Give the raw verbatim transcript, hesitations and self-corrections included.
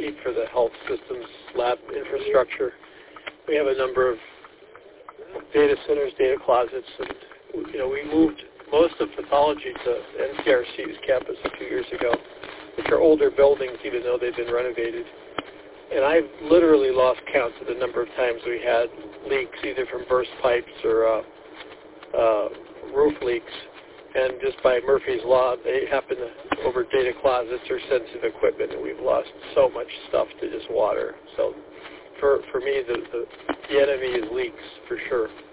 Pete, for the health systems lab infrastructure. We have a number of data centers, data closets, and you know we moved most of pathology to N C R C's campus a few years ago, which are older buildings, even though they've been renovated. And I've literally lost count to the number of times we had leaks, either from burst pipes or uh, uh, roof leaks. And just by Murphy's Law, they happen to, over data closets or sensitive equipment, and we've lost so much stuff to just water. So for for me, the, the, the enemy is leaks, for sure.